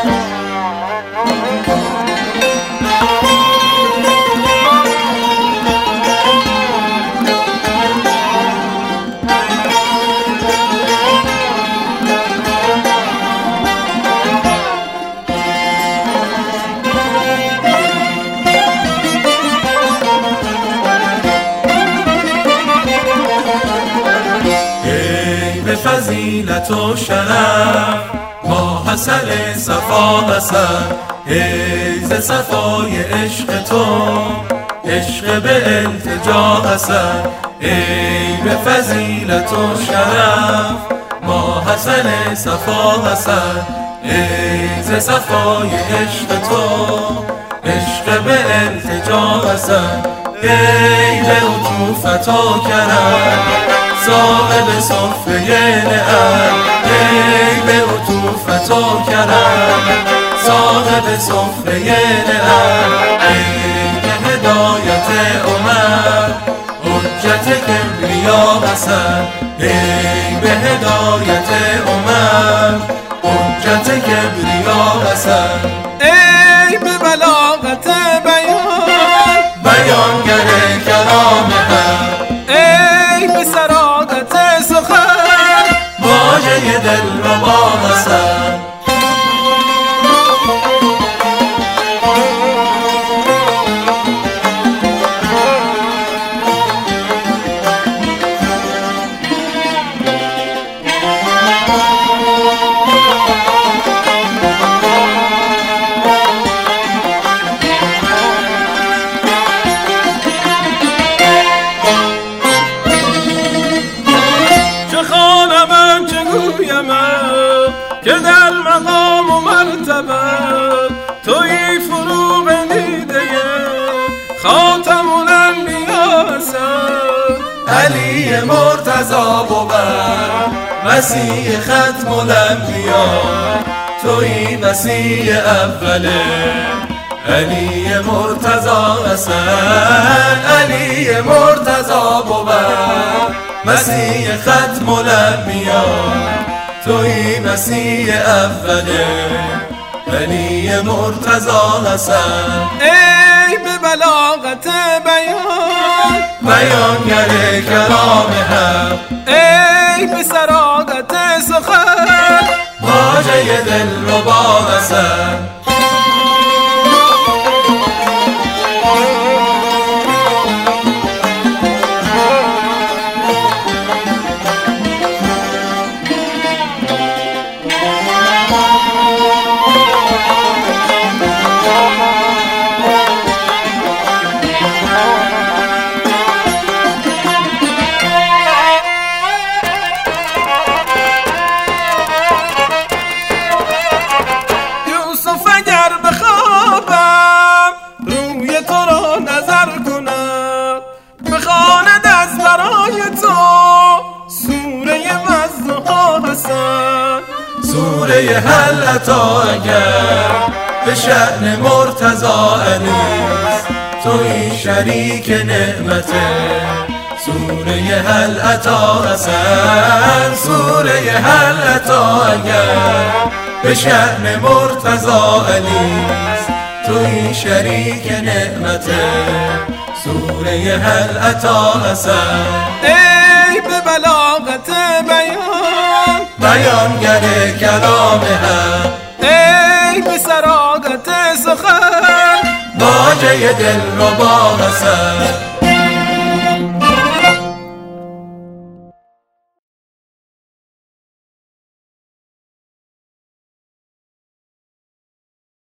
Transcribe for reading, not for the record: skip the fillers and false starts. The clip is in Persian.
فضیلت و شرف ما حسن صفا حسن ای ز صفای عشق تو عشق به التجا حسن ای به فضیلت و شرف ما حسن صفا حسن ای ز صفای عشق تو عشق به التجا حسن ای به عطوفت و کرم صاحب صفه نعم ای به عطوفت و کرم صاحب صفه نعم ای به هدایت عمر حجت کبریا حسن ای به هدایت عمر حجت کبریا حسن ای به بلاغت بیان بیانگر کلام حق ای به سرادت سخن واژه دلربا حسن که در مقام و مرتبه توی فروغ دیده خاتم الانبیا حسن علی مرتضی بود مسیح ختم الانبیا توی مسیح اوله علی مرتضی حسن علی مرتضی بود مسیح ختم الانبیا توی مسیح اوله علی مرتضی حسن ای به بلاغت بیان بیانگر کلام حق ای به سرادت سخن واژه دلربا حسن سوره هل اتی اگر به شأن مرتضی علیست توی شریک نعمته سوره هل اتی حسن سوره هل اتی اگر به شأن مرتضی علیست توی شریک نعمته سوره هل اتی حسن ای به بلاغت بیان بیانگر کلام حق ای به سرادت سخن واژه دلربا حسن